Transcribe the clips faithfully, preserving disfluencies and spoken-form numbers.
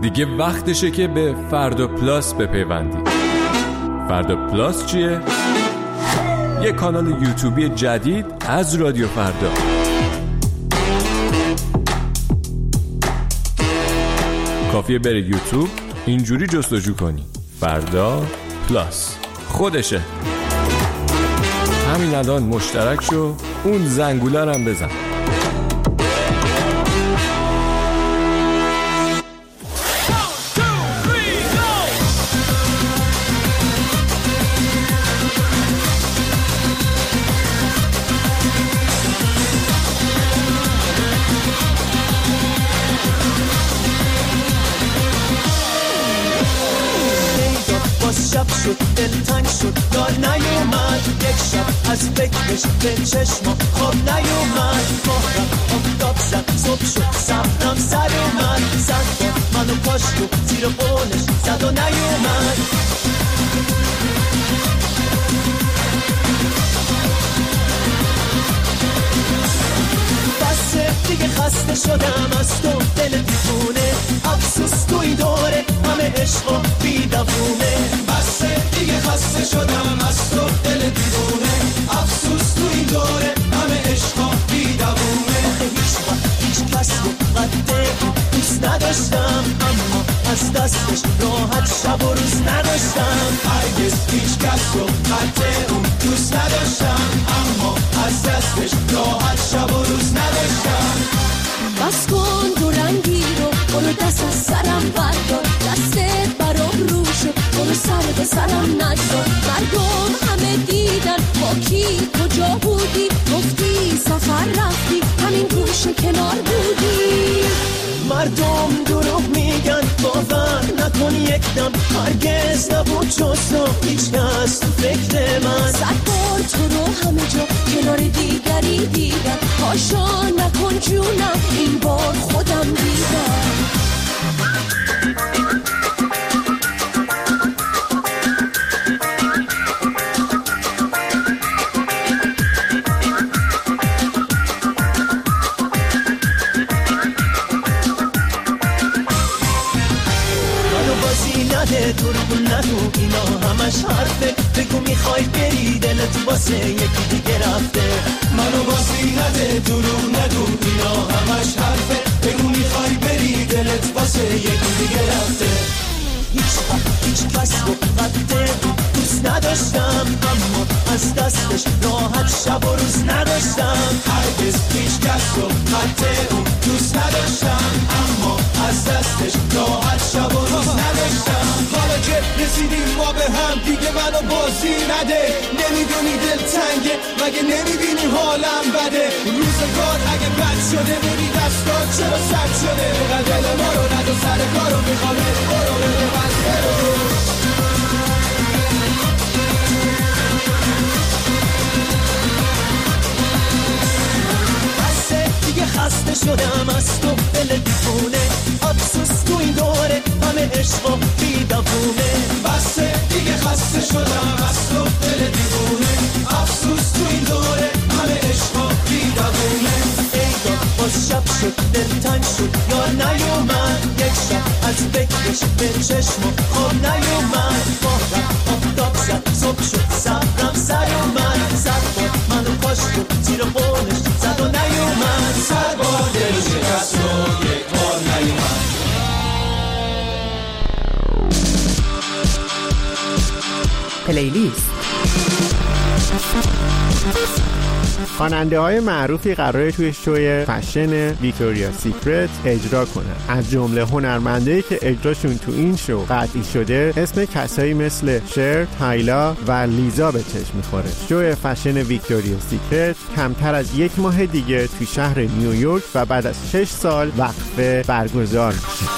دیگه وقتشه که به فردا پلاس بپیوندید. فردا پلاس چیه؟ یه کانال یوتیوبی جدید از رادیو فردا. کافیه بری یوتیوب، اینجوری جستجو کنی فردا پلاس، خودشه. همین الان مشترک شو، اون زنگوله رو هم بزن. شب شد دلتنگ شد دار نیومد، یک شب از فکرش به چشما خواب نیومد. مهرم آفتاب زد صبح شد صبرم سر اومد، زد با منو پاشت و زیر قولش زد و نیومد. بسه دیگه خسته شدم از تو دل دیوونه، افسوس توی دوره همه عشق و بیدوونه. بسه دیگه خسته شدم از تو دل دیوونه، افسوس توی دوره همه عشق و بیدوونه. هیچ وقت هیچ کس رو قد دوست نداشتم، اما از دستش راحت شب و روز نداشتم. هرگز هیچ کس رو قد اون دوست نداشتم، اما از دستش راحت شب و روز نداشتم. بس کن دو رنگی رو برو دست از سرم بردار، دستت برام رو شد برو سر به سرم نگذار. مردم همه دیدن با کی کجا بودی، گفتی سفر رفتی همین گوشه کنار بودی. مردم دروغ میگن باور نکن یکدم، هرگز نبود جز تو هیچ کس تو فکر من. صد بار تو رو همه جا کنار دیگری دیدم، پاشا نکن جونم این بار خودم دیدم. دروغ نگو اینا همش حرفه، بگو میخوای بری دلت واسه یکی دیگه رفته. منو بازی نده دروغ نگو اینا همش حرفه، بگو میخوای بری دلت واسه یکی دیگه رفته. هیچ وقت هیچ کس رو قد دوست نداشتم، اما از دستش راحت شب و روز نداشتم. هرگز هیچ کس رو قد اون دوست نداشتم، اما از دستش راحت شب و روز نداشتم. حالا که رسیدیم ما به هم دیگه منو بازی نده، نمیدونی دل تنگه مگه نمیبینی حالم بده. روزگار اگه بد شده ببین دستان چرا سد شده، دل ما رو ند و سر کارو میخوام برو بده من برو. دیگه خسته شدم از تو دل دیوونه، افسوس تو این دوره همه عشق و بیدوونه. بسه دیگه خسته شدم از تو دل دیوونه، افسوس تو این دوره همه عشق و بیدوونه. ای دا باز شب شد دلتنگ شد یار نیومد، یک شب از فکرش به چشم و خواب نیومد. مهرم آفتاب زد صبح شد صبرم سر اومد، زد با منو پاشت و زیر قولش زد و نیومد. سر با دل شکست و یک بار نیومد. پلیلیست. خواننده های معروفی قراره توی شوی فشن ویکتوریا سیکرت اجرا کنن. از جمله هنرمندایی که اجراشون تو این شو قطعی شده اسم کسایی مثل شر، تایلا و لیزا به چشم میخوره. شو فشن ویکتوریا سیکرت کمتر از یک ماه دیگه توی شهر نیویورک و بعد از شش سال وقفه برگزار میشه.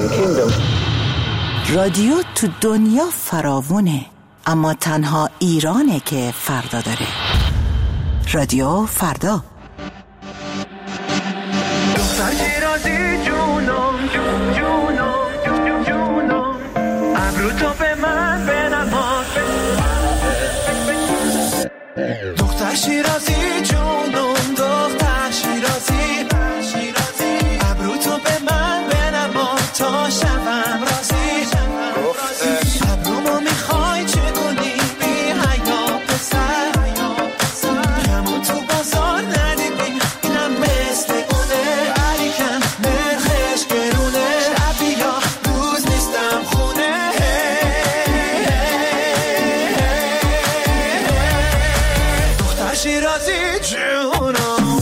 Kingdom. رادیو تو دنیا فراوونه، اما تنها ایرانه که فردا داره. رادیو فردا. دختر شیرازی جونم جون جونم جونم ابرو تو به من بنما. دختر شیرازی جونم دختر شیرازی ابرو تو به من بنما تا شبم رازی. ابرومو میخوای چه کنی بی حیا پسر، همون تو بازار ندیدی اینم مثل اونه، علیکم نرخش گرونه، شب یا روز نیستم خونه. دختر شیرازی جونم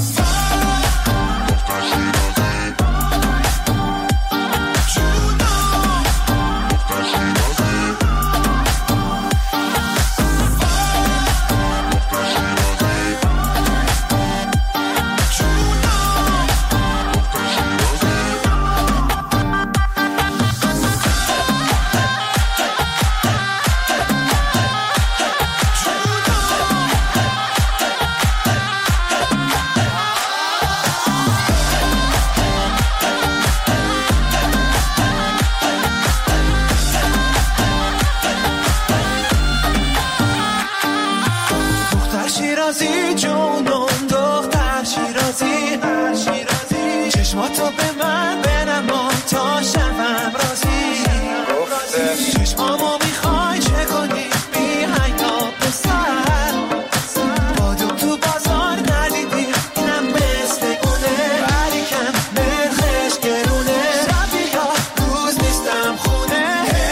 شیرازی جونم دختر شیرازی چشماتو به من بنما تا شبم رازی. چشمامو میخوای چه کنی بی حیا پسر، بادم تو بازار ندیدی اینم مثل اونه، علیکم نرخش گرونه، شب یا روز نیستم خونه.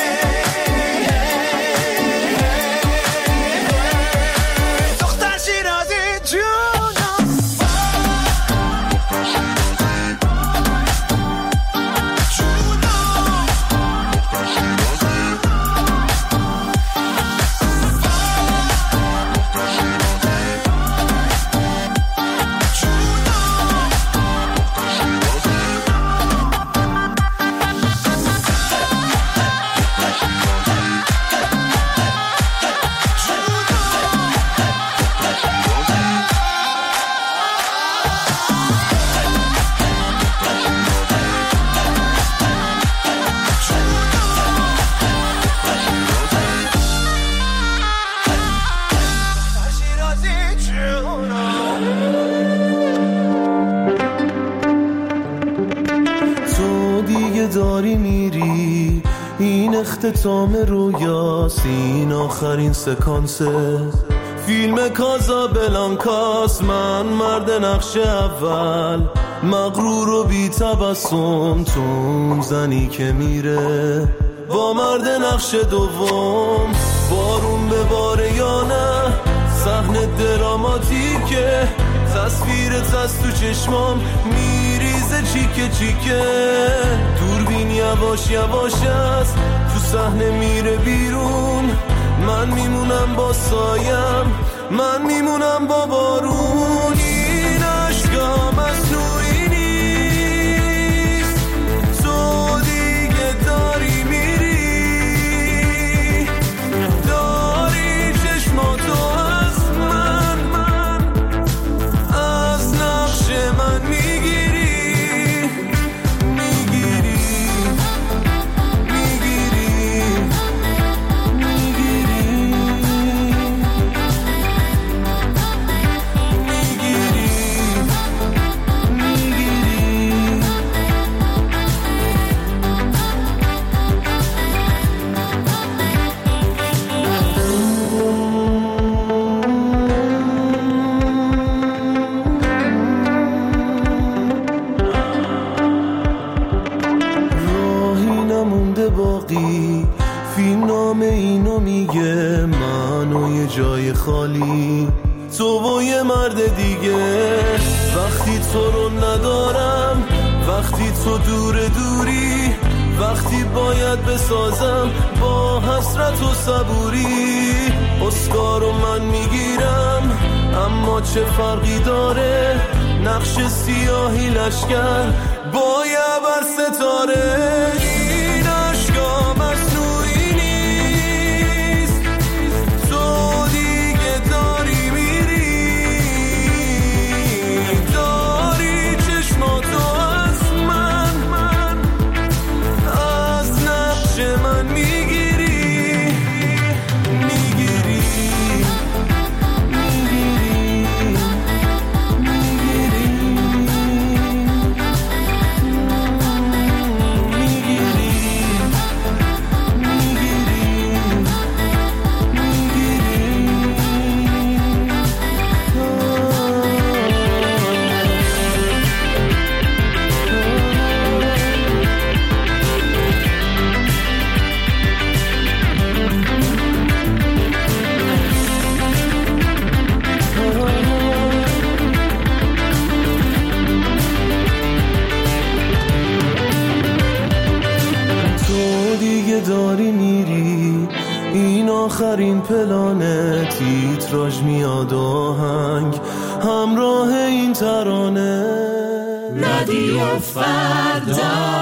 داری میری این اختتام رویاست، این آخرین سکانسه فیلم کازابلانکاست. من مرد نقش اول مغرور و بی تبسم، تو اون زنی که میره با مرد نقش دوم. بارون به باره یا نه صحنه دراماتیکه، تصویرت از تو چشمام میریزه چیکه چیکه. دوربین یواش یواش است تو صحنه میره بیرون، من میمونم با سایم، من میمونم با بارون. این عشقا مصنوعی نیست، تو دیگه داری میری، داری چشماتو از من من از نقش من میگیری میگیری میگیری باقی فیلم نام اینو میگه، من و یه جای خالی تو و یه مرد دیگه. وقتی تو رو ندارم، وقتی تو دور دوری، وقتی باید بسازم با حسرت و صبوری. اسکارو من میگیرم اما چه فرقی داره، نقش سیاهی لشکر با یه بر ستاره. داری میری، این آخرین پلانه، تیتراژ میاد آهنگ همراه این ترانه. رادیو فردا.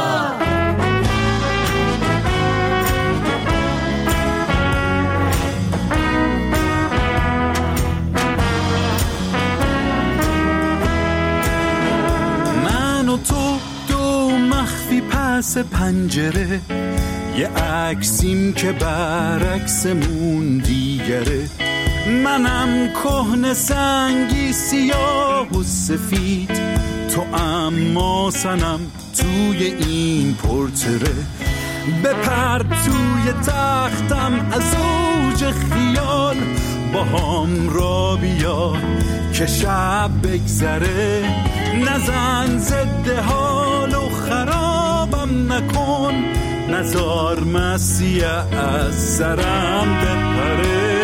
من و تو دو مخفی پس پنجره، یه عکسیم که برعکسمون دیگره. منم کهنه سنگی سیاه و سفید، تو اما سنم توی این پورتره. بپر توی تختم از اوج خیال، با هم را بیا که شب بگذره. نزن ضد حال و خرابم نکن، نزار مسیح از سرم بپره.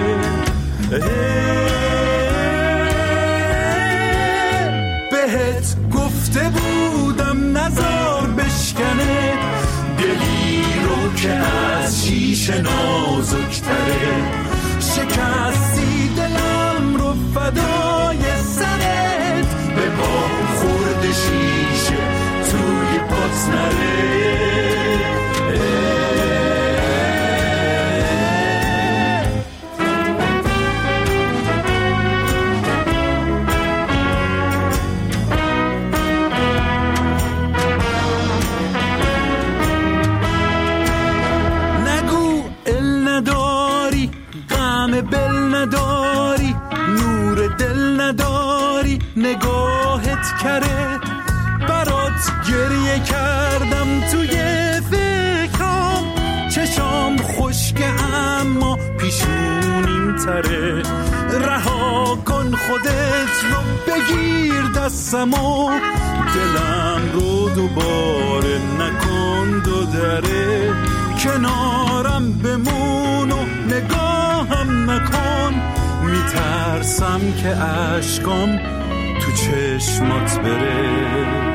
بهت گفته بودم نزار بشکنه، دلی رو که از شیشه نازکتره. شکستی دلم رو فدای سرت، به با خورد شیشه توی پات نره. بل نداری، نور دل نداری، نگاهت کره. برات گریه کردم توی فکرام، چشام خشکه اما پیشونیم تره. رها کن خودت رو بگیر دستمو، دلم رو دوباره نکن دو دره. کنارم بمون و نگاهم نکن، میترسم که اشکام تو چشمات بره.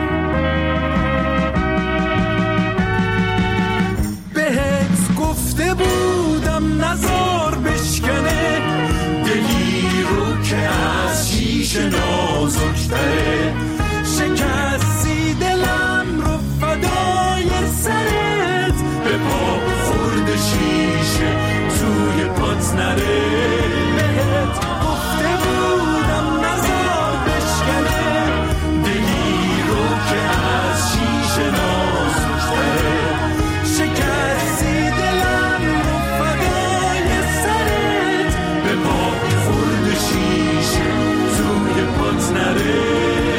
بهت گفته بودم نزار بشکنه، دلی رو که از شیشه نازکتره. شکستی دلم رو فدای سرت، به پا خورد شیشه توی پات نره. بهت گفته بودم نزار بشکنه، دلی رو که از شیشه نازکتره. شکستی دلم رو فدای سرت، به پا خورد شیشه توی پات نره.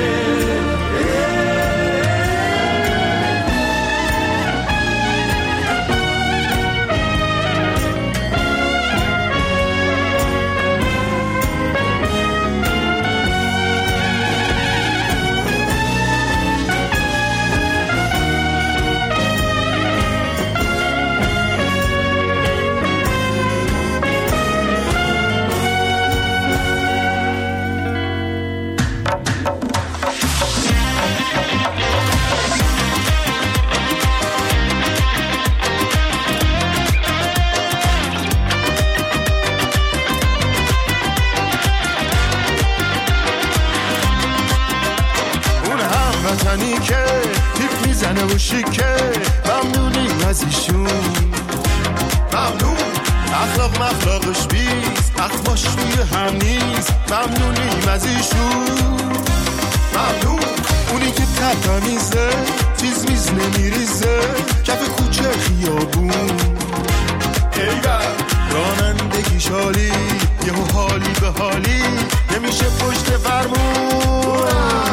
شیکه ممنونیم از ایشون، ممنون. اخلاق مخلاقش بیست، اخماش روی هم نیست، ممنونیم از ایشون، ممنون. اونی که تمیزه، چیز میز نمیریزه، کف کوچه خیابون. ایوه رانندگی شالی، یهو حالی به حالی، نمیشه پشت فرمون.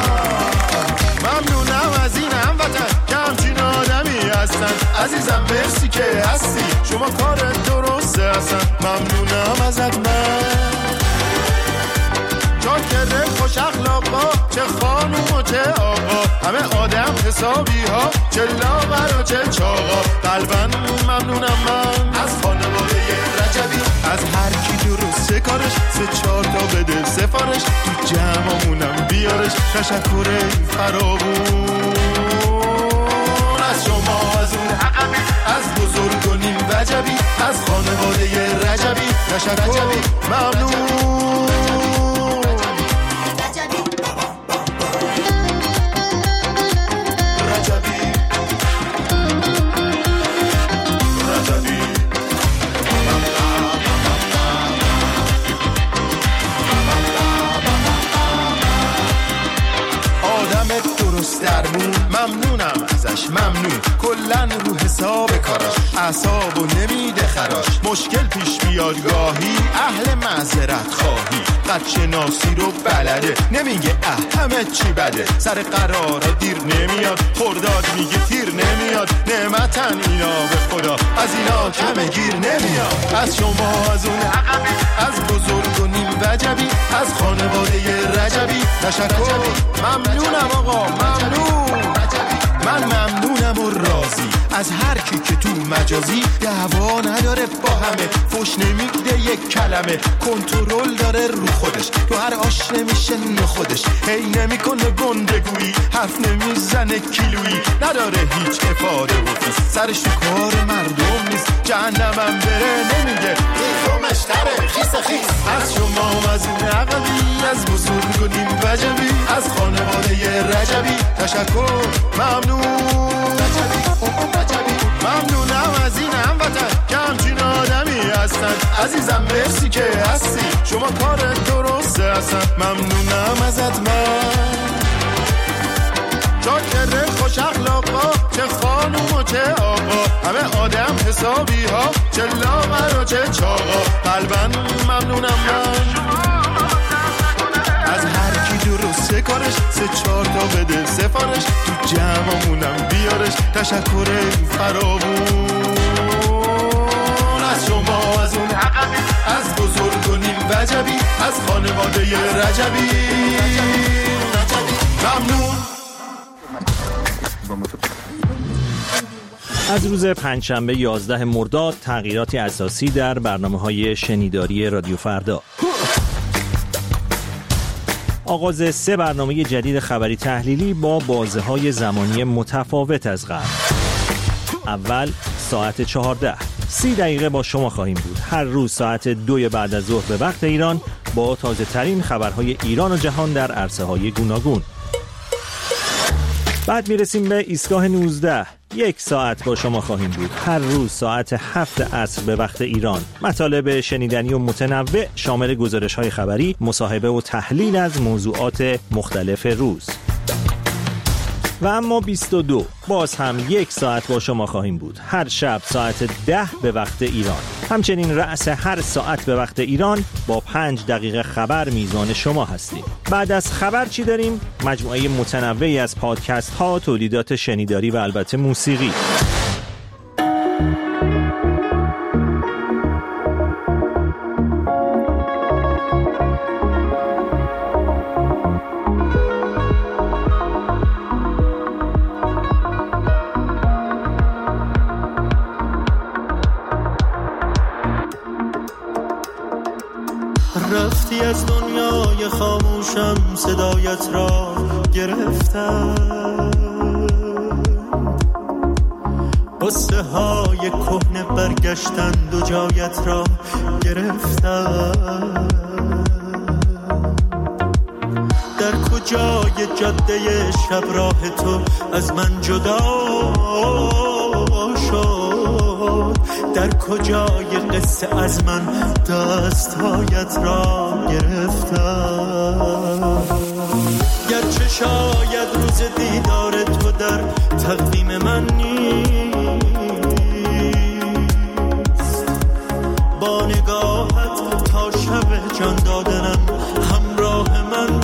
ممنونم از این هموطن که همچین آدمی هستن. عزیزم مرسی که هستی، شما کارت درسته اصلا. ممنونم ازت من، چاکره خوش اخلاقا، چه خانوم و چه آقا، همه آدم حسابی ها، چه لاغر و چه چاقا. قلبا ممنونم من از خانواده رجبی، از هر کی درسته کارش، سه چهار تا بده سفارش، تو جمعمونم بیارش. تشکر فراوون از شما، از اون حقمی، از بزرگ و نیم تشکر ممنون. درمون ممنونم ازش، ممنون کلن رو حساب کاراش، اعصابو نمیده خراش، مشکل پیش بیاد گاهی اهل معذرت خواهی، قد شناسی رو بلده نمیگه اه همه چی بده، سر قرار دیر نمیاد خرداد میگه تیر نمیاد، نعمتن اینا به خدا از اینا کم گیر نمیاد. از شما از اون عقبی، از بزرگ و نیم وجبی، از خانواده رجبی تشکر ممنونم آقا ممنون. من ممنونم و راضی از هر کی که تو مجازی دعوا نداره با همه، فوش نمیده یک کلمه، کنترل داره رو خودش، تو هر آش نمیشه خودش، هی نمیکنه گندگویی، حرف نمیزنه کیلویی، نداره هیچ افاده و فیس، سرش تو کار مردم نیست، جهنمم بره نمیگه خیفمش تره خیس خیس. از شما از این عقبی، از بزرگ و نیم وجبی، از خانواده رجبی تشکر ممنون. ممنونم از این هموطن که همچین آدمی هستن، عزیزم مرسی که هستی، شما کار درسته هستن، ممنونم ازت من. چاکر خوش اخلاقا، چه خانوم و چه آقا، همه آدم حسابی ها، چه لاغر و چه چاقا، قلبا ممنونم من از هر کی درسته کارش، سه چهار تا بده سفارش، تو جمعمونم بیارش، تشکر فراوون. از شما از اون عقبی، از بزرگ و نیم وجبی، از خانواده رجبی ممنون. از روز پنجشنبه یازده مرداد تغییراتی اساسی در برنامه‌های شنیداری رادیو فردا. آغاز سه برنامه جدید خبری تحلیلی با بازه‌های زمانی متفاوت از قبل. اول ساعت چهارده، سی دقیقه با شما خواهیم بود. هر روز ساعت دوی بعد از ظهر به وقت ایران با تازه ترین خبرهای ایران و جهان در عرصه‌های گوناگون. بعد میرسیم به ایستگاه نوزده، یک ساعت با شما خواهیم بود. هر روز ساعت هفت عصر به وقت ایران. مطالب شنیدنی و متنوع شامل گزارش‌های خبری، مصاحبه و تحلیل از موضوعات مختلف روز. و اما بیست و دو، باز هم یک ساعت با شما خواهیم بود. هر شب ساعت ده به وقت ایران. همچنین رأس هر ساعت به وقت ایران با پنج دقیقه خبر میزان شما هستیم. بعد از خبر چی داریم؟ مجموعه متنوعی از پادکست ها، تولیدات شنیداری و البته موسیقی. رفتی از دنیای خاموشم، صدایت را گرفتم، قصه های کهنه برگشتند و جایت را گرفتم. در کجای جاده شب راه تو از من جدا شد، در کجای قصه از من دستهایت را گرفتم. گرچه شاید روز دیدار تو در تقویم من نیست، با نگاهت تا شب جان دادنم همراه من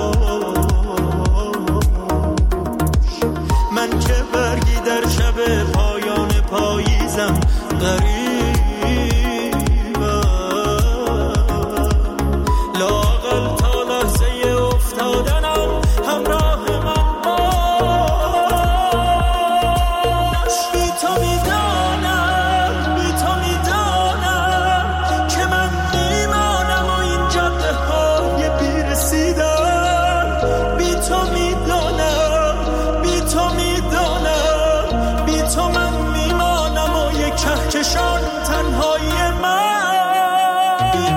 باش. من که برگی در شب پایان پاییزم غریبم، لااقل تا لحظه افتادنم همراه من باش. بی تو میدانم، بی تو میدانم که من میمانم و اینجا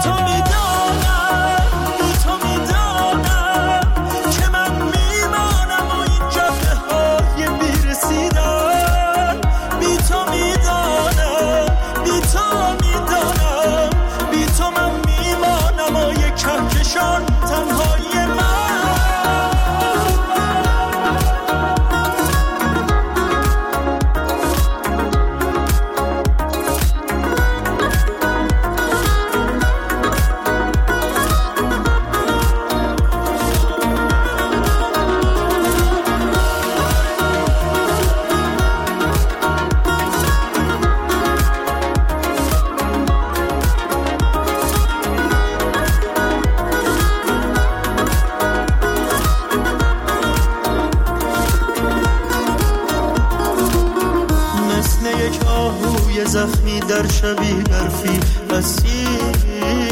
زخمی در شبی برفی اسیرم،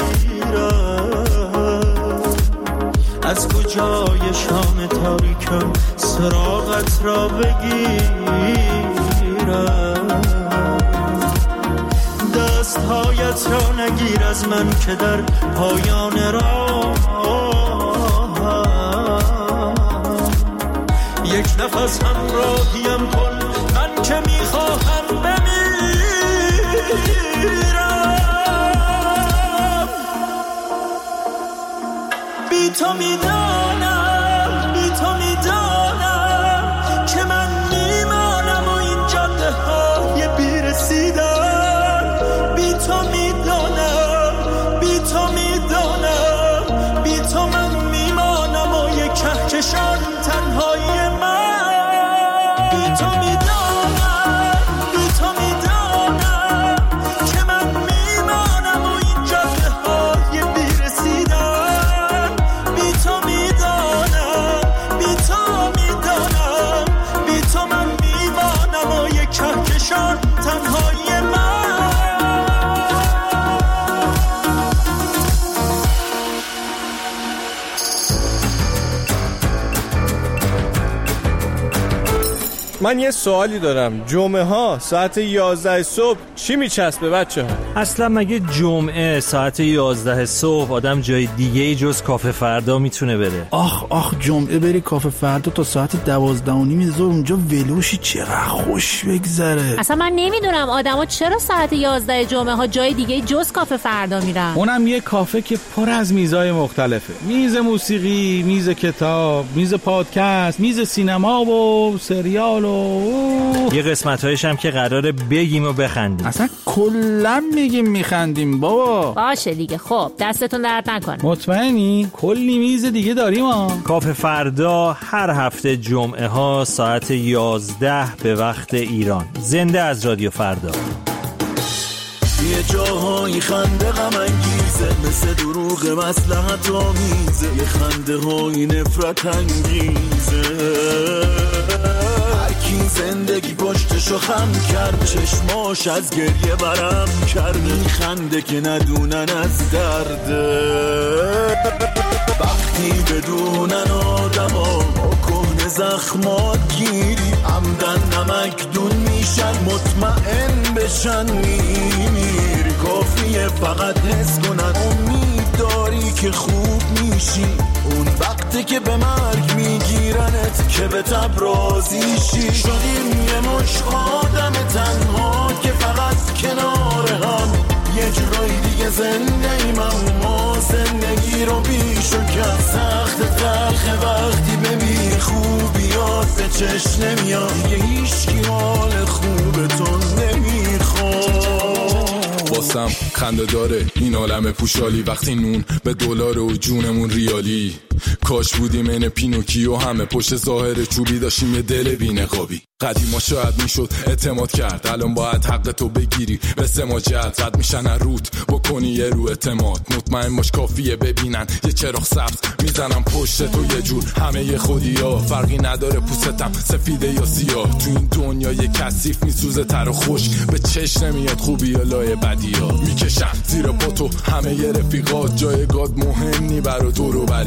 از کجای شام تاریکم سراغت را بگیرم، دستهایت را نگیر از من که در پایان راه یک نفس همراهیم کن، من که میخواهم بمیرم. بی تو میدانم، بی تو میدانم که من میمانم و این جاده های بیرسیدن. بی تو میدانم، بی تو میدانم، بی تو من میمانم و یک کهکشان تنهای من. بی تو میدانم، بی تو میدانم که من میمانم و این جاده های بیرسیدن. بی تو میدانم، بی تو میدانم، بی تو من میمانم و یک کهکشان تنهای من. من یه سوالی دارم، جمعه ها ساعت یازده صبح چی میچسبه بچه ها؟ اصلا مگه جمعه ساعت یازده صبح آدم جای دیگه جز کافه فردا میتونه بره؟ آخ آخ جمعه بری کافه فردا تا ساعت دوازده و نیم ظهر اونجا ولوشی، چقدر خوش بگذره. اصلا من نمیدونم آدما چرا ساعت یازده جمعه ها جای دیگه جز کافه فردا میرن. اونم یه کافه که پر از میزای مختلفه، میز موسیقی، میز کتاب، میز پادکست، میز سینما و سریال و یه قسمت‌هایش هم که قراره بگیم و بخندیم. اصلا کلا میگیم میخندیم بابا. باشه دیگه، خب دستتون درد نکنه. مطمئنی؟ کلی میز دیگه داریم ها. کافه فردا هر هفته جمعه ها ساعت یازده به وقت ایران. زنده از رادیو فردا. یه جاهایی خنده غم انگیزه، مثل دروغ مصلحت آمیزه، یه خنده های نفرت انگیزه. زندگی پشتشو خم کرد، چشماش از گریه برم کرد، میخنده که ندونن از درده. وقتی بدونن آدما با کهنه زخمات گیری، عمدن نمک دون میشن، مطمئن بشن میمیری. کافیه فقط حس کنن امید داری که خوب میشی، اون وقتی که به مرگ میگیرنت که به تب راضی شی. شدیم یه مش آدم تنها که فقط کنار هم، یه جورایی دیگه زنده ایم اما زندگی رو بیش و کم. سخت تلخه وقتی ببینی خوبیات به چشم نمیاد، دیگه هیچکی حال خوبتون نمیخواد. واسم خنده داره این عالم پوشالی، وقتی نون به دلار و جونمون ریالی. کاش بودیم این پینوکیو، همه پشت ظاهر چوبی داشتیم یه دل بی‌نقابی. قدیما شاید میشد اعتماد کرد، الان باید حق تو بگیری به سماجت. رد میشن روت بکنی یه رو اعتماد، مطمئن باش کافیه ببینن یه چراغ سبز میزنم پشت تو. یه جور همه یه خودی ها، فرقی نداره پوستم سفیده یا سیاه. تو این دنیا یه کثیف میسوزه تر و خوش، به چش نمیاد خوبی یا لای بدی ها. میکشن زیر پا تو همه یه رفیقات، جای گاد مهم نی برا دور و بریا.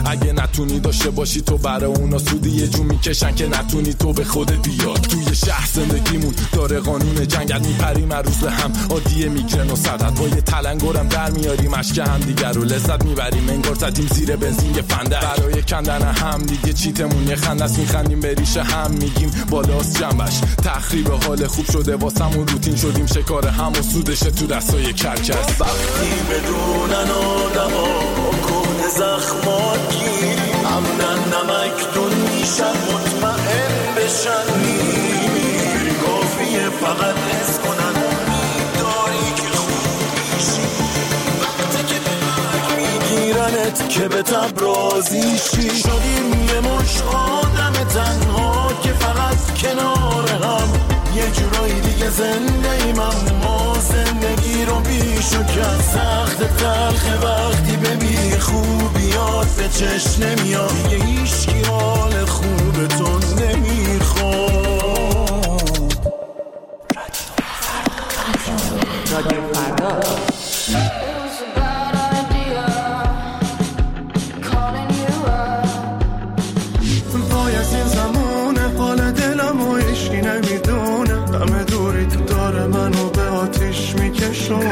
اگه نتونی داشته باشی تو برای اونا سودی یه جو میکشن که نتونی تو به خودت بیاد. توی شهر زندگیمون داره قانون جنگت، میپریم هر روز به هم عادیه میگرن و صدت، با یه تلنگرم در میاریم اشک هم دیگر رو لذت میبریم انگار زدیم زیر بنزین یه فنده. برای کندن هم دیگه چیتمون یه خندست، میخندیم به ریشه هم میگیم بالاست جنبش. تخریب حال خوب شده واسمون روتین شدیم شکار هم و سودشه تو دستای کرکس. وقتی بدونن آدما کن زخمات گیری امنن نمکدون میشن مطمئن بشن میری کافیه فقط حس کنن میداری که خوب میشی وقتی که به مرگ میگیرنت که به تب رازی شی. شدیم یه مش آدم تنها که فقط کنار هم یه جورایی دیگه زنده ایم اما زندگی رو بیشو کرد سخت تلخ وقتی به بی خوبیات به چشم نمیاد دیگه هیچکی حال خوب تو نمیخواد. رادیو فردا پای از این زمونه حال دلم و عشقی نمیدونه همه دوری تو داره منو به آتیش میکشونه.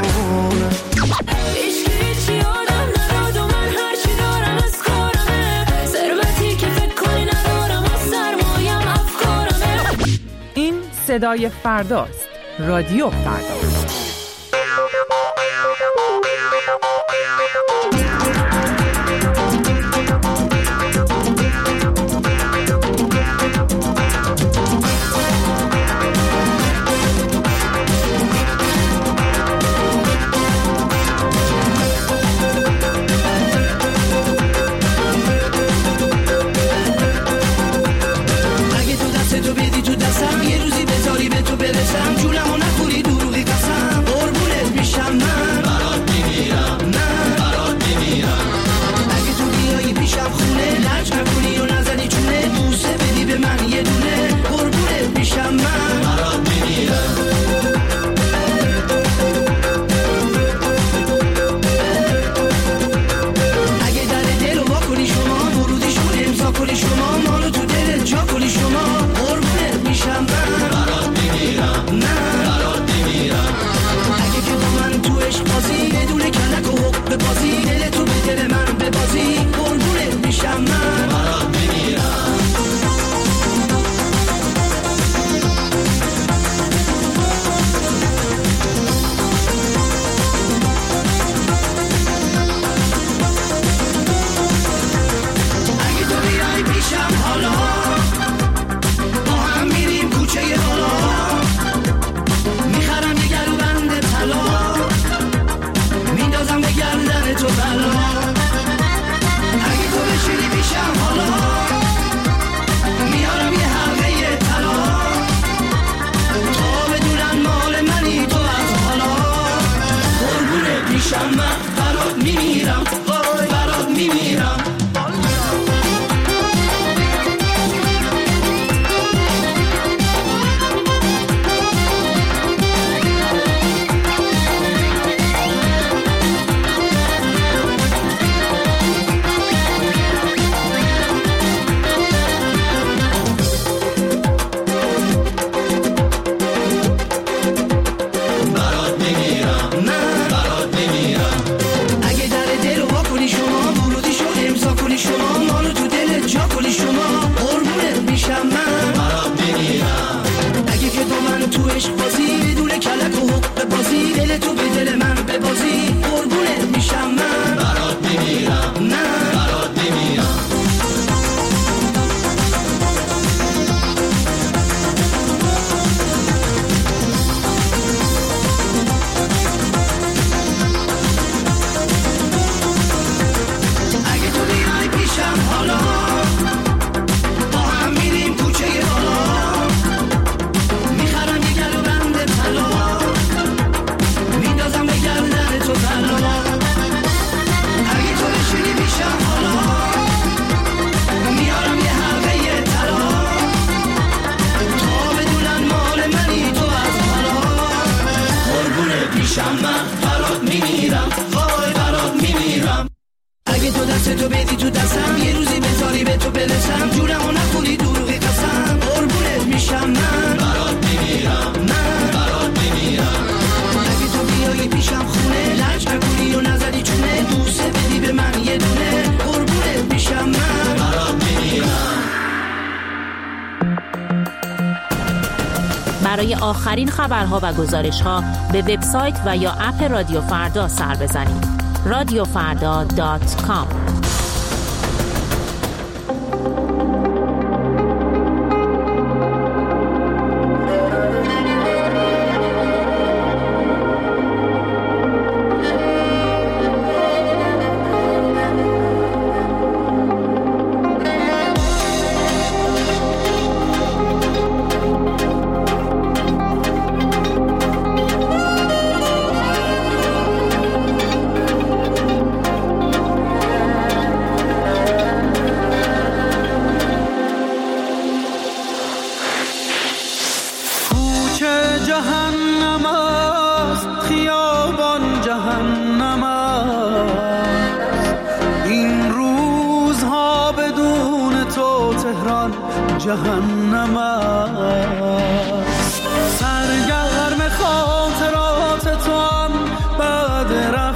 عشقی چی آدم نداد و من هرچی دارم از کارمه ثروتی که فکر کنی ندارم و سرمایم افکارمه. این صدای فرداست. رادیو فردا. میشم من برات میمیرم وای برات میمیرم. اگه اگه تو دست تو بدی تو دستم یه روزی بذاری به تو برسم جونمو نخوری دروغی قسم قربونت میشم من برات میمیرم من برات میمیرم اگه تو بیایی پیشم خونه لج نکنی و نزدی چونه دوست بدی به من یه دونه قربونت میشم من برات میمیرم. برای آخرین خبرها و گزارش‌ها به وبسایت و یا اپ رادیو فردا سر بزنید. رادیو فردا دات کام. جهنم است سرگرم خاطرات تو هم بعد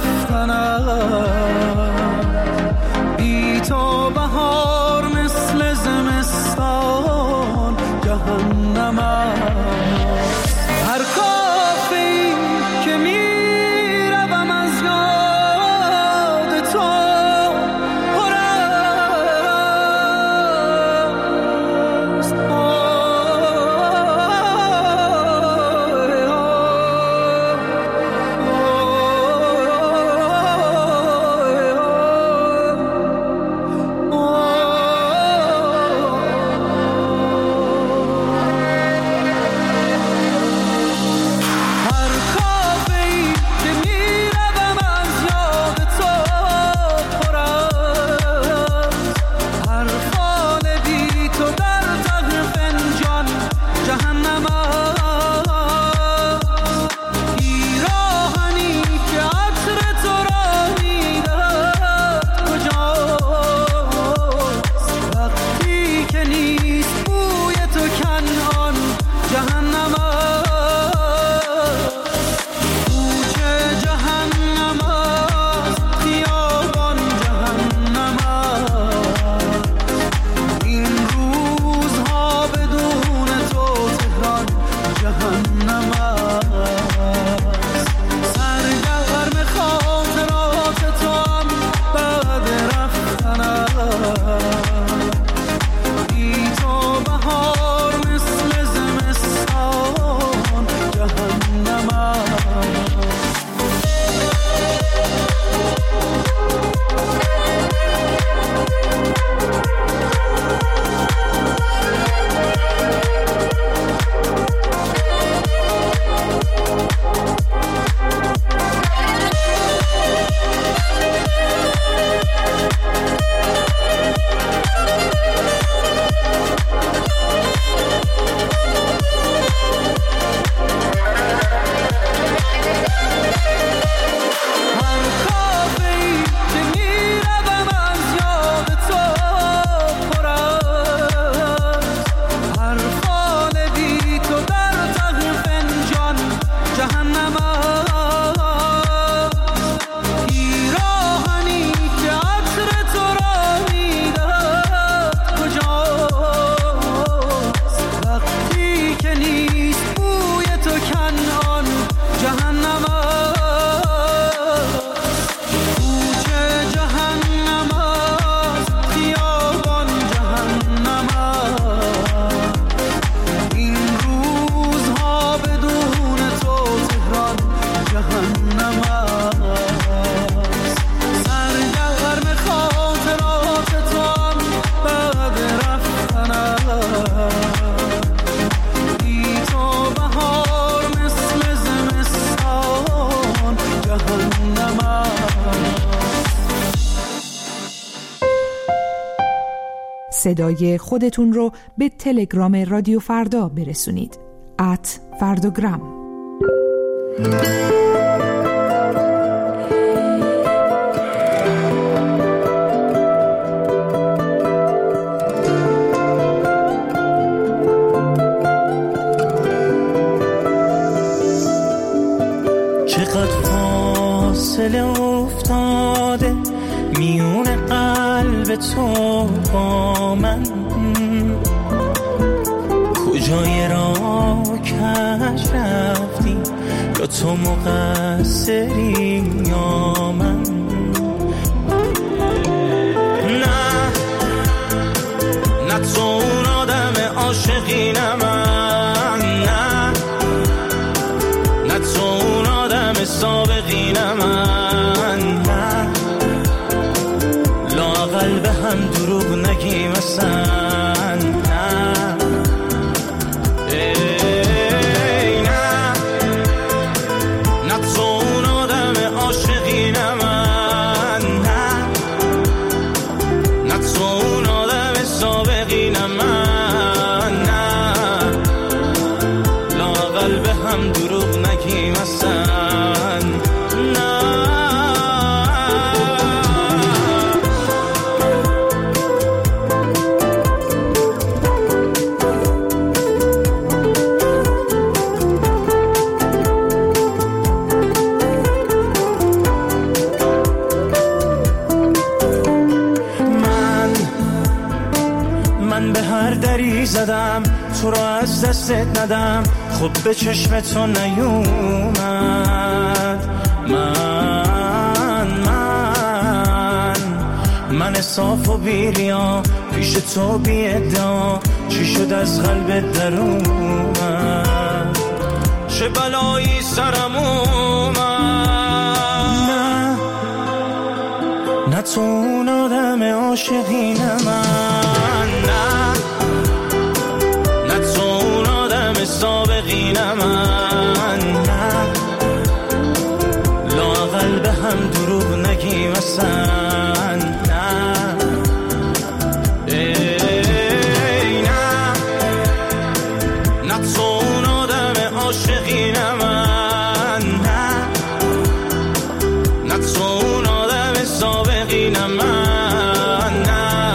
رفتنم بی تو بهار مثل زمستان جهنم است هر کافی که میروم از یاد تو صدای خودتون رو به تلگرام رادیو فردا برسونید. ات فردوگرام. فاصله افتاده میون قلب تو با من، کجای راه کج رفتی یا تو مقصری یا من؟ نه نه تو اون آدم عاشقی نه من، نه نه تو اون آدم سابقی نه من، نه لااقل به هم دروغ نگیم اصلا، زدم تو رو از دستت ندم، خود به چشم تو نیومد. من من من صاف و بیریا پیش تو بی ادعا، چی شد از قلبت در اومد؟ چه بلایی سرم اومد؟ نه نه تو اون آدم عاشقی نه من، نه سابقی نه من، نه لااقل به هم دروغ نگیم اصلا، نه ای نه نه تو اون آدم عاشقی نه من، نه نه تو اون آدم سابقی نه من، نه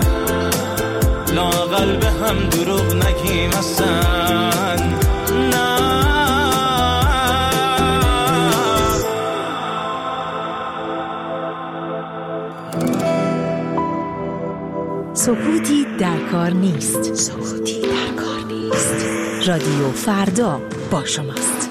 لااقل به هم دروغ نگیم اصلا. سکوتی در کار نیست. سکوتی در کار نیست. رادیو فردا با شماست.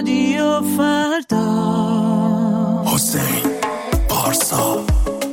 رادیو فردا. حسین پارسا.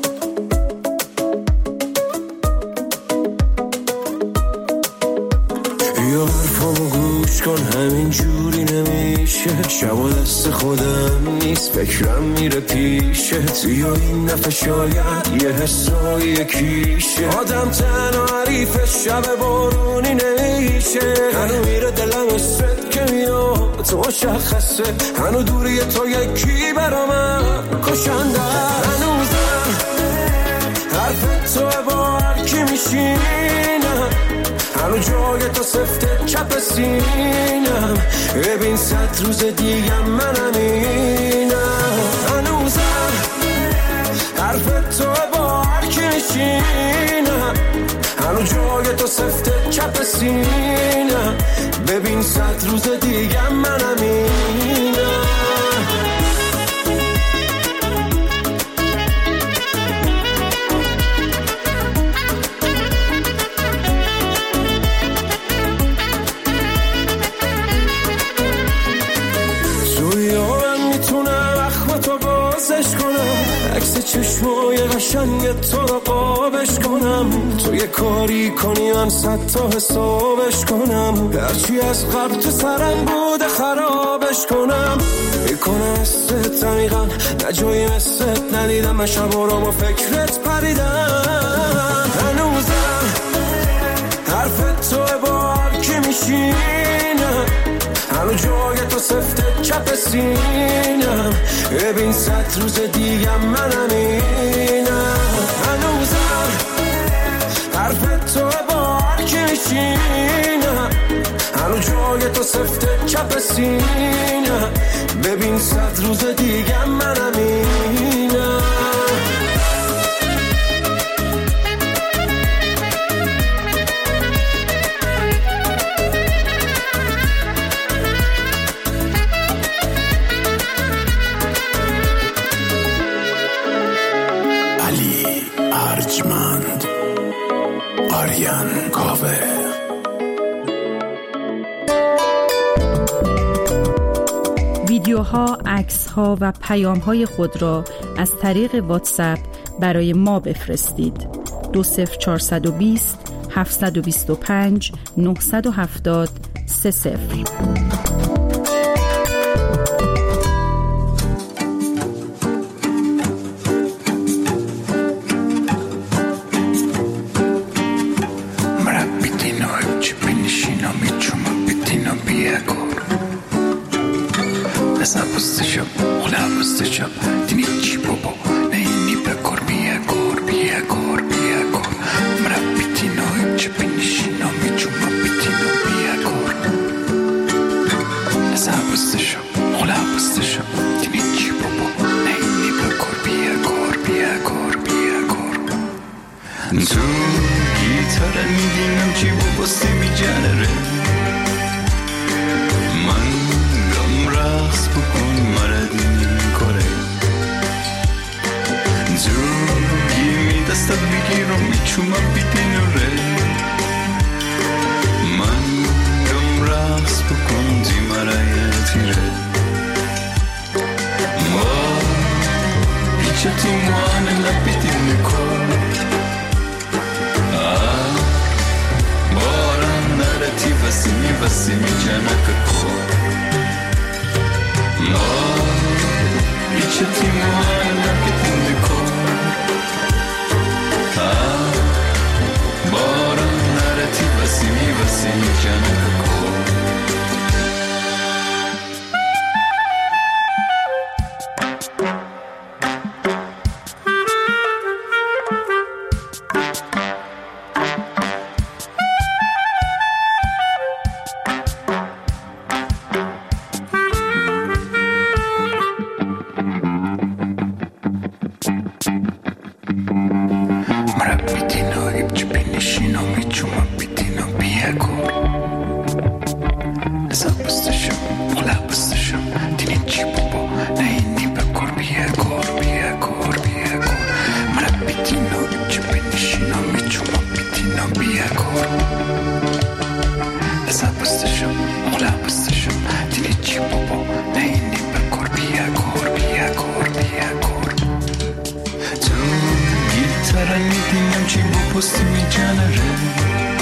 یا حرفامو گوش کن، همین جوری نمیشه. شب دست خودم نیست، فکرم میره پیشت. یا این دفعه شاید یه حسای کیشه. آدم تنها حریف شب بارونی نمیشه. هنو میره دلم اسفت که میاد تو مشخصه. هنو دوری تو یکی برامن کشنده. هنوزم حرف تو با هر کی میشینم. هنو جای تو سفته چپ سینم. ببین صد روز دیگه منم اینم. هنوزم حرف تو با هر کی میشینم. هنو جای تو سفته چپ سینم. ببین صد روز دیگه منم اینم. عکس چشمای قشنگ تو رو قابش کنم. تو یه کاری کنی من صد تا حسابش کنم. هرچی از قبل تو سرم بوده خرابش کنم. میکنه استت عمیقا نه جایی مثلت ندیدم. من شبا رو با فکرت پریدم. هنوزم حرف تو با هر کی میشینم. هنو جای تو سفته چپ سینم. ببین صد روز دیگه منم اینم. هنوزم حرف تو با هر کی میشینم. هنو جای تو سفته چپ سینم. ببین صد روز دیگه منم اینم. ارجمند آریان کاوه. ویدیوها، عکس‌ها و پیام‌های خود را از طریق واتساپ برای ما بفرستید. دو صفر چهارصد و بیست هفتصد و بیست و پنج نهصد و هفتاد سه صفر. تو گیتاره میدینم چی بابا سیمی جنره. من گم رقص بکن مردی کاره. تو گیمی دستت بگیرم میچومم بیدینوره. من گم رقص بکن دی مرای تیره. ما بیچه تو مانه لبیدین کن. Ti vasimi vasimi janaka ko no ichati moana kitinde ko ha bora narati vasimi vasimi janaka ko Esa pastasham, ola pastasham, dili chi popo, برای دیدیم چی با پستی می جنره